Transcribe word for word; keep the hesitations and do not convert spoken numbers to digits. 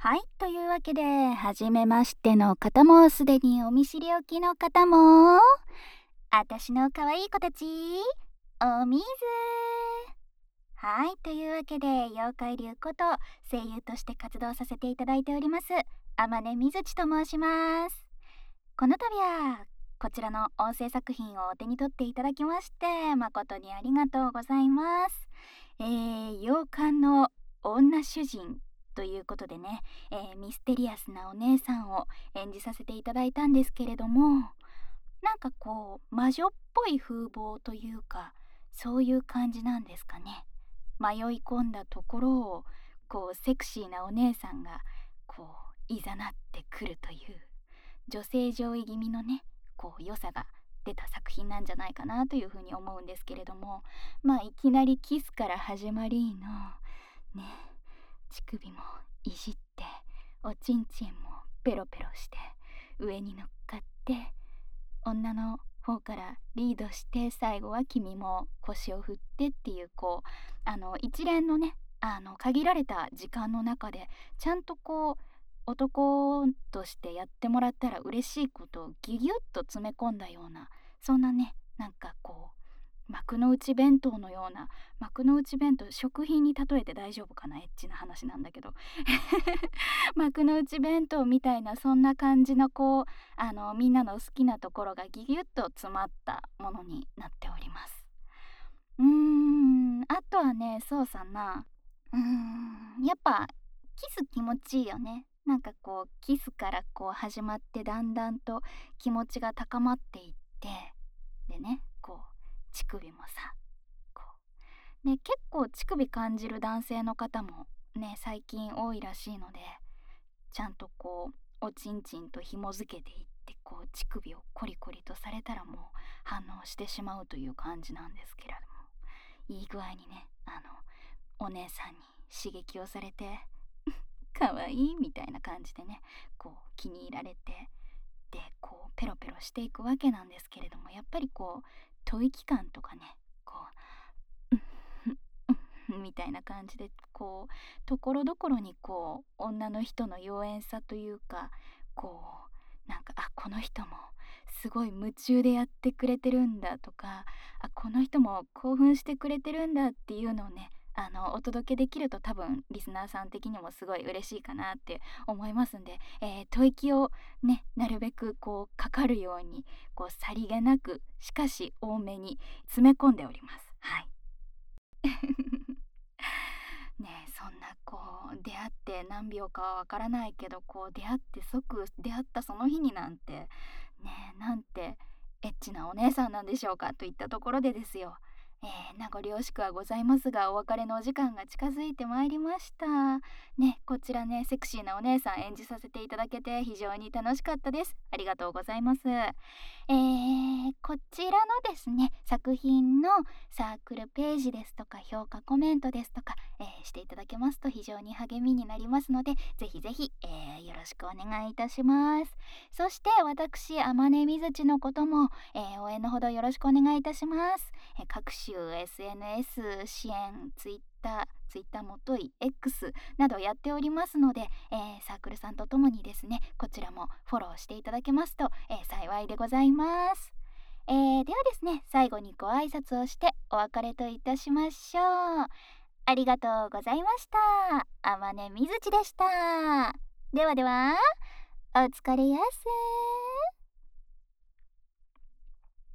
はい、というわけで、初めましての方も、すでにお見知りおきの方も、あたしの可愛い子たち、おみずはい、というわけで、妖怪流こと声優として活動させていただいております、あまねみずちと申します。この度は、こちらの音声作品をお手に取っていただきまして、誠にありがとうございます。えー、洋館の女主人ということでね、えーミステリアスなお姉さんを演じさせていただいたんですけれども、なんかこう魔女っぽい風貌というか、そういう感じなんですかね。迷い込んだところをこうセクシーなお姉さんがこういざなってくるという女性上位気味のね、こう良さが出た作品なんじゃないかなというふうに思うんですけれども、まあいきなりキスから始まりのね、乳首もいじって、おちんちんもペロペロして、上に乗っかって女の方からリードして、最後は君も腰を振ってっていう、こうあの一連のね、あの限られた時間の中でちゃんとこう男としてやってもらったら嬉しいことをギュギュッと詰め込んだような、そんなね、なんかこう幕の内弁当のような、幕の内弁当食品に例えて大丈夫かな、エッチな話なんだけど幕の内弁当みたいな、そんな感じのこうあのみんなの好きなところがギュギュッと詰まったものになっております。うーんあとはね、そうさな、うーんやっぱキス気持ちいいよね。なんかこうキスからこう始まって、だんだんと気持ちが高まっていって、でね、こう乳首もさ、こうね、結構乳首感じる男性の方もね最近多いらしいので、ちゃんとこうおちんちんと紐づけていって、こう乳首をコリコリとされたらもう反応してしまうという感じなんですけれども、いい具合にね、あのお姉さんに刺激をされてかわいいみたいな感じでね、こう気に入られて、でこうペロペロしていくわけなんですけれども、やっぱりこう吐息感とかね、こううんみたいな感じで、こうところどころにこう女の人の妖艶さというか、こうなんか、あ、この人もすごい夢中でやってくれてるんだとか、あ、この人も興奮してくれてるんだっていうのをね、あのお届けできると、多分リスナーさん的にもすごい嬉しいかなって思いますんで、えー、吐息をね、なるべくこうかかるように、こうさりげなく、しかし多めに詰め込んでおります。はいねえ、そんなこう出会って何秒かはわからないけど、こう出会って即出会ったその日になんてねえ、なんてエッチなお姉さんなんでしょうかといったところでですよ、えー、名残惜しくはございますが、お別れのお時間が近づいてまいりましたね。こちらね、セクシーなお姉さん演じさせていただけて非常に楽しかったです。ありがとうございます。えー、こちらのですね、作品のサークルページですとか評価コメントですとか、えーしていただけますと非常に励みになりますので、ぜひぜひ、えーよろしくお願いいたします。そして私、あまねみずちのことも、えー応援のほどよろしくお願いいたします。えー各種 エスエヌエス 支援、ツイッター、ツイッターもとい X などやっておりますので、えーサークルさんとともにですね、こちらもフォローしていただけますと、えー幸いでございます。えーではですね、最後にご挨拶をしてお別れといたしましょう。ありがとうございました。あまねみずちでした。ではでは、お疲れやす。